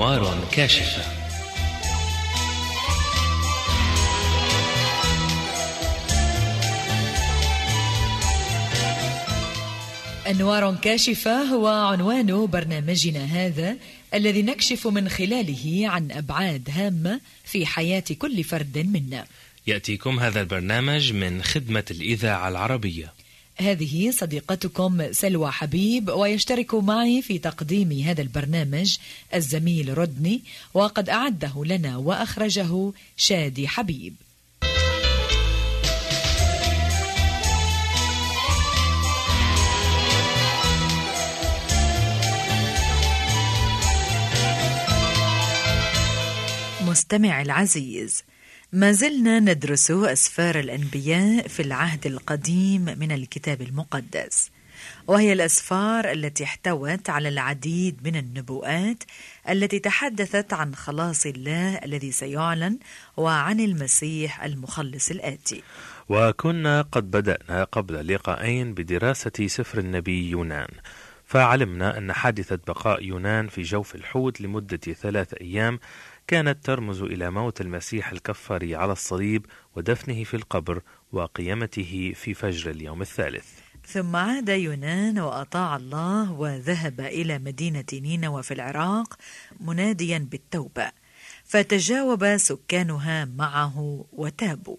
أنوار كاشفة. أنوار كاشفة هو عنوان برنامجنا هذا، الذي نكشف من خلاله عن أبعاد هامة في حياة كل فرد منا. يأتيكم هذا البرنامج من خدمة الإذاعة العربية. هذه صديقتكم سلوى حبيب، ويشترك معي في تقديم هذا البرنامج الزميل رودني، وقد أعده لنا وأخرجه شادي حبيب. مستمع العزيز، ما زلنا ندرس أسفار الأنبياء في العهد القديم من الكتاب المقدس، وهي الأسفار التي احتوت على العديد من النبوءات التي تحدثت عن خلاص الله الذي سيعلن وعن المسيح المخلص الآتي. وكنا قد بدأنا قبل لقاءين بدراسة سفر النبي يونان، فعلمنا أن حادثة بقاء يونان في جوف الحوت لمدة 3 أيام كانت ترمز إلى موت المسيح الكفاري على الصليب ودفنه في القبر وقيامته في فجر اليوم الثالث. ثم عاد يونان وأطاع الله وذهب إلى مدينة نينوى في العراق مناديا بالتوبة، فتجاوب سكانها معه وتابوا.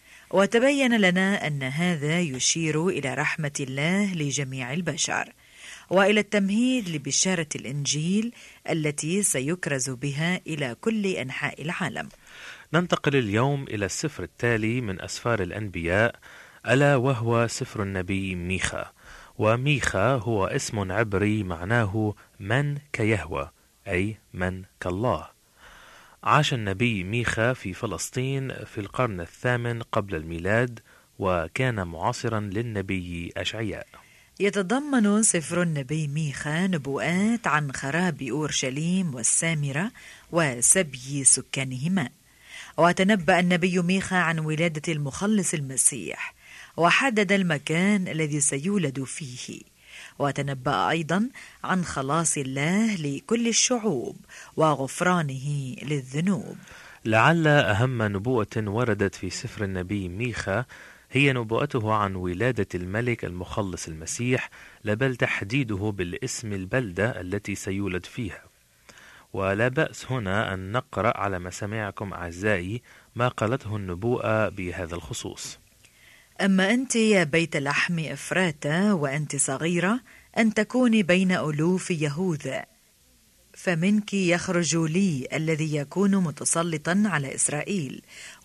وتبين لنا أن هذا يشير إلى رحمة الله لجميع البشر، وإلى التمهيد لبشارة الإنجيل التي سيكرز بها إلى كل أنحاء العالم. ننتقل اليوم إلى السفر التالي من أسفار الأنبياء، ألا وهو سفر النبي ميخا. وميخا هو اسم عبري معناه من كيهوى، أي من كالله. عاش النبي ميخا في فلسطين في القرن 8 قبل الميلاد، وكان معاصرا للنبي أشعياء. يتضمن سفر النبي ميخا نبوءات عن خراب أورشليم والسامرة وسبي سكانهما، وتنبأ النبي ميخا عن ولادة المخلص المسيح، وحدد المكان الذي سيولد فيه، وتنبأ أيضا عن خلاص الله لكل الشعوب وغفرانه للذنوب. لعل أهم نبوءة وردت في سفر النبي ميخا هي نبوءته عن ولادة الملك المخلص المسيح، بل تحديده بالاسم البلدة التي سيولد فيها. ولا بأس هنا أن نقرأ على مسامعكم أعزائي ما قالته النبوءة بهذا الخصوص. أما أنت يا بيت لحم إفراتا، وأنت صغيرة أن تكوني بين ألوف يهوذا، فمنك يخرج لي الذي يكون متسلطا على إسرائيل،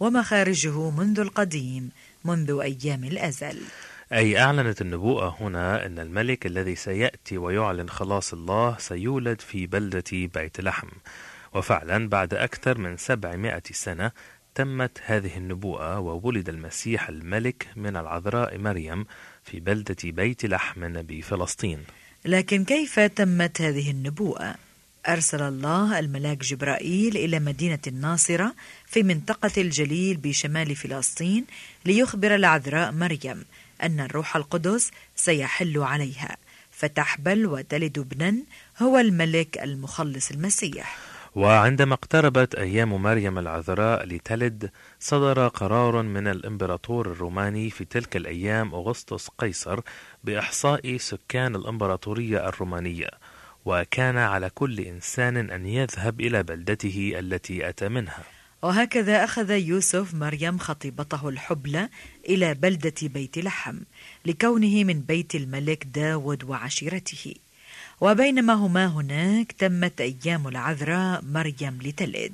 ومخارجه منذ القديم، منذ أيام الأزل. أي أعلنت النبوءة هنا أن الملك الذي سيأتي ويعلن خلاص الله سيولد في بلدة بيت لحم. وفعلا بعد أكثر من 700 سنة تمت هذه النبوءة، وولد المسيح الملك من العذراء مريم في بلدة بيت لحم بفلسطين. لكن كيف تمت هذه النبوءة؟ أرسل الله الملاك جبرائيل إلى مدينة الناصرة في منطقة الجليل بشمال فلسطين، ليخبر العذراء مريم أن الروح القدس سيحل عليها، فتحبل وتلد ابنا هو الملك المخلص المسيح. وعندما اقتربت أيام مريم العذراء لتلد، صدر قرار من الإمبراطور الروماني في تلك الأيام أغسطس قيصر بإحصاء سكان الإمبراطورية الرومانية، وكان على كل إنسان أن يذهب إلى بلدته التي أتى منها. وهكذا أخذ يوسف مريم خطيبته الحبلى إلى بلدة بيت لحم، لكونه من بيت الملك داود وعشيرته. وبينما هما هناك تمت أيام العذراء مريم لتلد،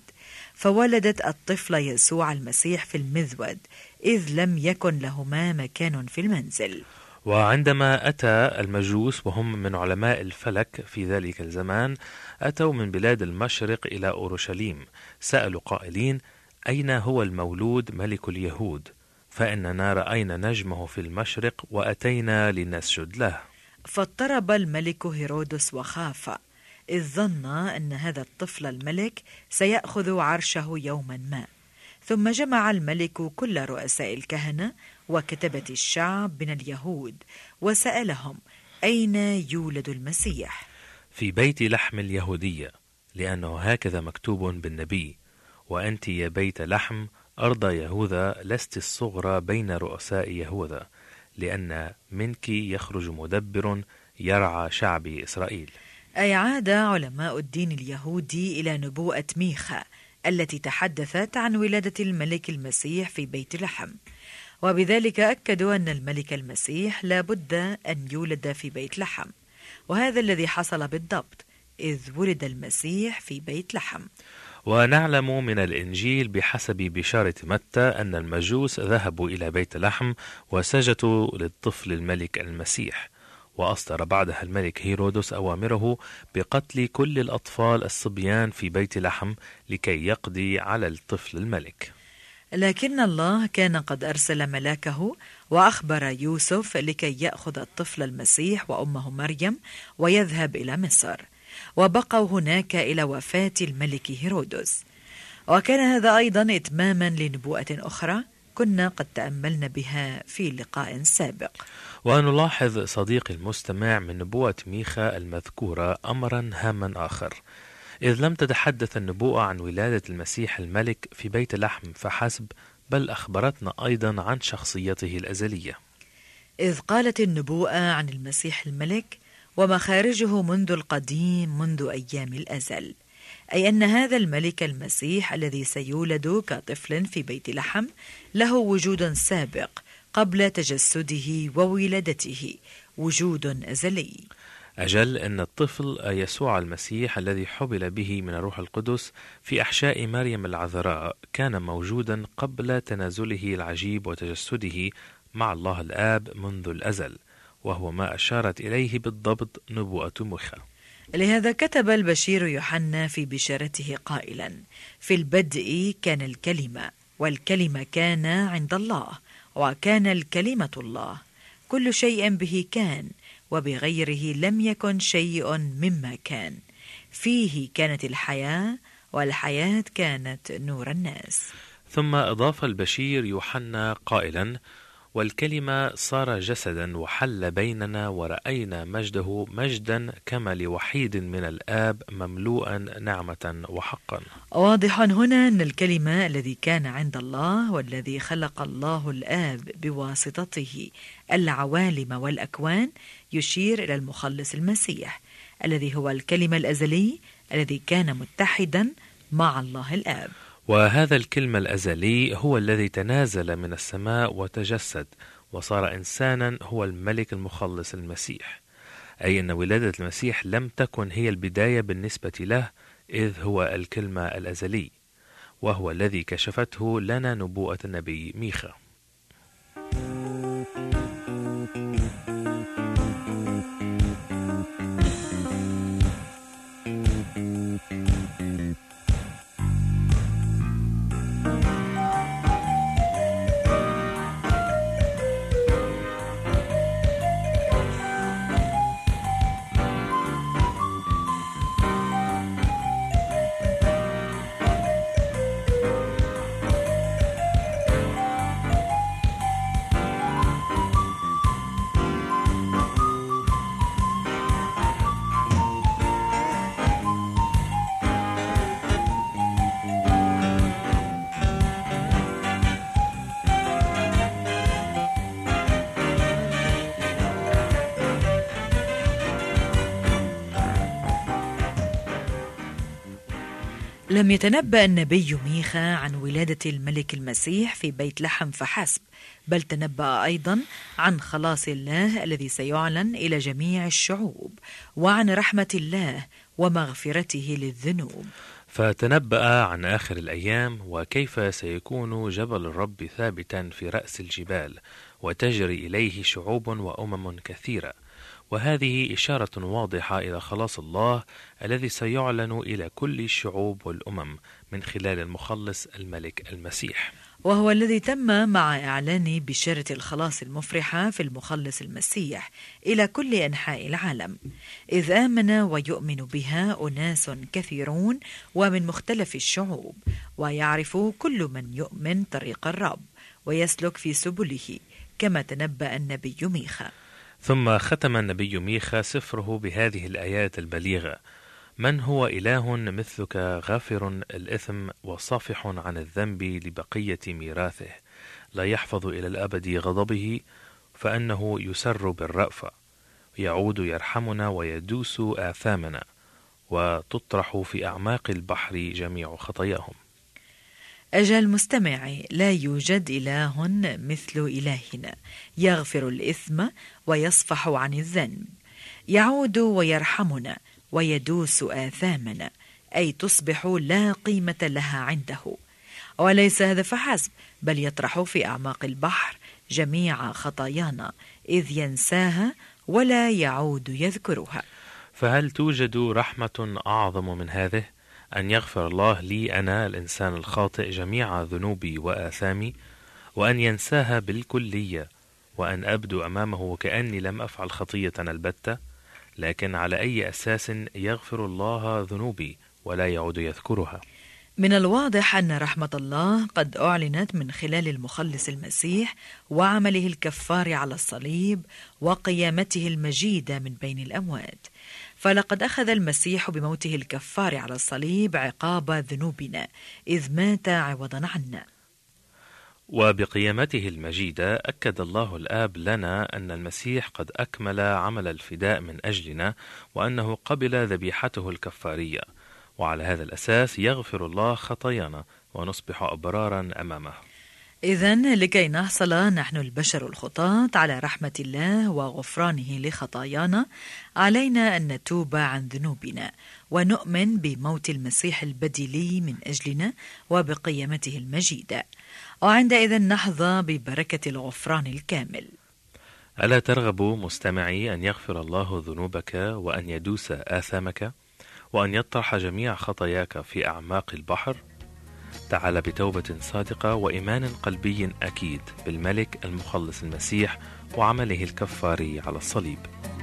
فولدت الطفل يسوع المسيح في المذود، إذ لم يكن لهما مكان في المنزل. وعندما أتى المجوس وهم من علماء الفلك في ذلك الزمان، أتوا من بلاد المشرق إلى أورشليم، سألوا قائلين: أين هو المولود ملك اليهود؟ فإننا رأينا نجمه في المشرق وأتينا لنسجد له. فاضطرب الملك هيرودس وخاف، إذ ظن أن هذا الطفل الملك سيأخذ عرشه يوما ما. ثم جمع الملك كل رؤساء الكهنة وكتبة الشعب من اليهود، وسألهم: أين يولد المسيح؟ في بيت لحم اليهودية، لأنه هكذا مكتوب بالنبي: وأنت يا بيت لحم أرض يهوذا لست الصغرى بين رؤساء يهوذا، لأن منك يخرج مدبر يرعى شعب إسرائيل. أي عاد علماء الدين اليهودي إلى نبوءة ميخا التي تحدثت عن ولادة الملك المسيح في بيت لحم، وبذلك أكدوا أن الملك المسيح لا بد أن يولد في بيت لحم، وهذا الذي حصل بالضبط، إذ ولد المسيح في بيت لحم. ونعلم من الإنجيل بحسب بشارة متى أن المجوس ذهبوا إلى بيت لحم وسجدوا للطفل الملك المسيح، وأصدر بعدها الملك هيرودس أوامره بقتل كل الأطفال الصبيان في بيت لحم لكي يقضي على الطفل الملك. لكن الله كان قد أرسل ملاكه وأخبر يوسف لكي يأخذ الطفل المسيح وأمه مريم ويذهب إلى مصر، وبقوا هناك إلى وفاة الملك هيرودس. وكان هذا أيضا إتماما لنبوءة أخرى كنا قد تأملنا بها في لقاء سابق. ونلاحظ صديقي المستمع من نبوءة ميخا المذكورة أمرا هاما آخر، إذ لم تتحدث النبوءة عن ولادة المسيح الملك في بيت لحم فحسب، بل أخبرتنا أيضا عن شخصيته الأزلية، إذ قالت النبوءة عن المسيح الملك: ومخارجه منذ القديم منذ أيام الأزل، أي أن هذا الملك المسيح الذي سيولد كطفل في بيت لحم له وجود سابق قبل تجسده وولادته، وجود أزلي. أجل أن الطفل يسوع المسيح الذي حبل به من الروح القدس في أحشاء مريم العذراء كان موجودا قبل تنازله العجيب وتجسده مع الله الآب منذ الأزل، وهو ما أشارت إليه بالضبط نبوءة ميخا. لهذا كتب البشير يوحنا في بشارته قائلا: في البدء كان الكلمة، والكلمة كان عند الله، وكان الكلمة الله، كل شيء به كان، وبغيره لم يكن شيء مما كان، فيه كانت الحياة، والحياة كانت نور الناس. ثم أضاف البشير يوحنا قائلا: والكلمة صار جسدا وحل بيننا ورأينا مجده مجدا كما لوحيد من الآب مملوءا نعمة وحقا. واضح هنا أن الكلمة الذي كان عند الله والذي خلق الله الآب بواسطته العوالم والأكوان يشير إلى المخلص المسيح الذي هو الكلمة الأزلي الذي كان متحدا مع الله الآب. وهذا الكلمة الأزلي هو الذي تنازل من السماء وتجسد وصار إنسانا، هو الملك المخلص المسيح، أي أن ولادة المسيح لم تكن هي البداية بالنسبة له، إذ هو الكلمة الأزلي، وهو الذي كشفته لنا نبوءة النبي ميخا. لم يتنبأ النبي ميخا عن ولادة الملك المسيح في بيت لحم فحسب، بل تنبأ أيضا عن خلاص الله الذي سيعلن إلى جميع الشعوب، وعن رحمة الله ومغفرته للذنوب. فتنبأ عن آخر الأيام وكيف سيكون جبل الرب ثابتا في رأس الجبال وتجري إليه شعوب وأمم كثيرة، وهذه إشارة واضحة إلى خلاص الله الذي سيعلن إلى كل الشعوب والأمم من خلال المخلص الملك المسيح، وهو الذي تم مع إعلان بشارة الخلاص المفرحة في المخلص المسيح إلى كل أنحاء العالم، إذ آمن ويؤمن بها أناس كثيرون ومن مختلف الشعوب، ويعرف كل من يؤمن طريق الرب ويسلك في سبله كما تنبأ النبي ميخا. ثم ختم النبي ميخا سفره بهذه الآيات البليغة: من هو إله مثلك غافر الإثم وصافح عن الذنب لبقية ميراثه، لا يحفظ إلى الأبد غضبه، فأنه يسر بالرأفة، يعود يرحمنا ويدوس آثامنا، وتطرح في أعماق البحر جميع خطاياهم. أجل مستمعي، لا يوجد إله مثل إلهنا، يغفر الإثم ويصفح عن الذنب، يعود ويرحمنا ويدوس آثامنا، أي تصبح لا قيمة لها عنده. وليس هذا فحسب، بل يطرح في أعماق البحر جميع خطايانا، إذ ينساها ولا يعود يذكرها. فهل توجد رحمة أعظم من هذه؟ أن يغفر الله لي أنا الإنسان الخاطئ جميع ذنوبي وآثامي، وأن ينساها بالكلية، وأن أبدو أمامه وكأني لم أفعل خطية البتة. لكن على أي أساس يغفر الله ذنوبي ولا يعود يذكرها؟ من الواضح أن رحمة الله قد أعلنت من خلال المخلص المسيح وعمله الكفار على الصليب وقيامته المجيدة من بين الأموات. فلقد أخذ المسيح بموته الكفار على الصليب عقاب ذنوبنا، إذ مات عوضا عنا. وبقيامته المجيدة أكد الله الآب لنا أن المسيح قد أكمل عمل الفداء من أجلنا، وأنه قبل ذبيحته الكفارية، وعلى هذا الأساس يغفر الله خطايانا ونصبح أبرارا أمامه. إذن لكي نحصل نحن البشر الخطاة على رحمة الله وغفرانه لخطايانا، علينا أن نتوب عن ذنوبنا ونؤمن بموت المسيح البديلي من أجلنا وبقيامته المجيدة، وعندئذ نحظى ببركة الغفران الكامل. ألا ترغب مستمعي أن يغفر الله ذنوبك وأن يدوس آثامك وأن يطرح جميع خطاياك في أعماق البحر؟ تعال بتوبة صادقة وإيمان قلبي أكيد بالملك المخلص المسيح وعمله الكفاري على الصليب.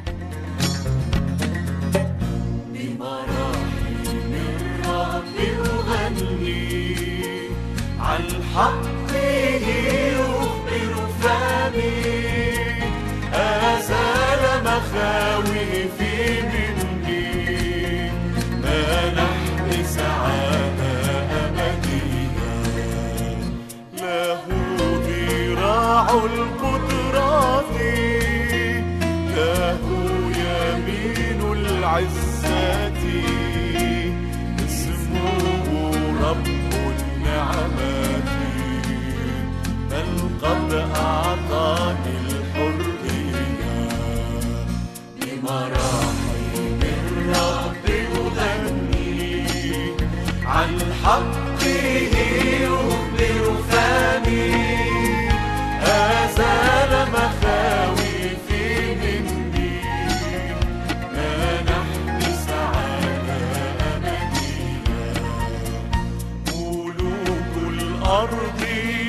بمراحم الرب أغني، عن حقه يخبر فمي، أزال مخاوفي مني، منحني سعادة أبدية، له ذراع القدرات، له يمين العزة، اسمه رب النعمات، بل قد أعطاني الحرية. بمراحم الرب أغني، عن حقه يخبر فمي، أزال مخاوفي مني، منحني سعادة أبدية. ملوك الأرض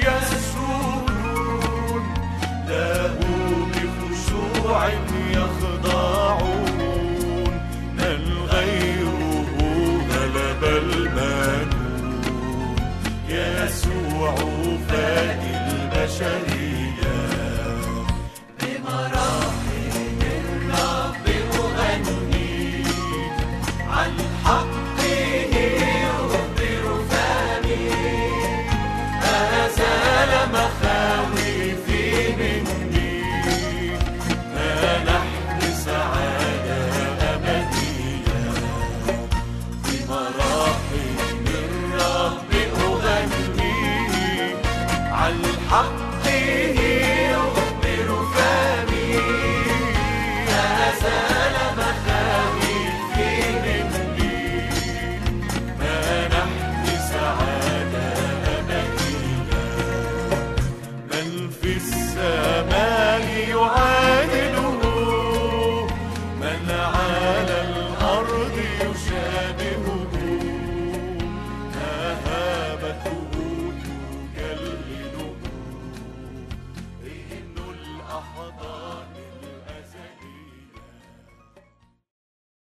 يسجدون له بخشوع يخضعون، من غيره غلب المنون، يسوع فادي البشرية. بمراحم الرب أغني، عن حقه يخبر فمي، أزال مخاوفي مني، منحني سعادة أبدية. بمراحم الرب أغني، عن حقه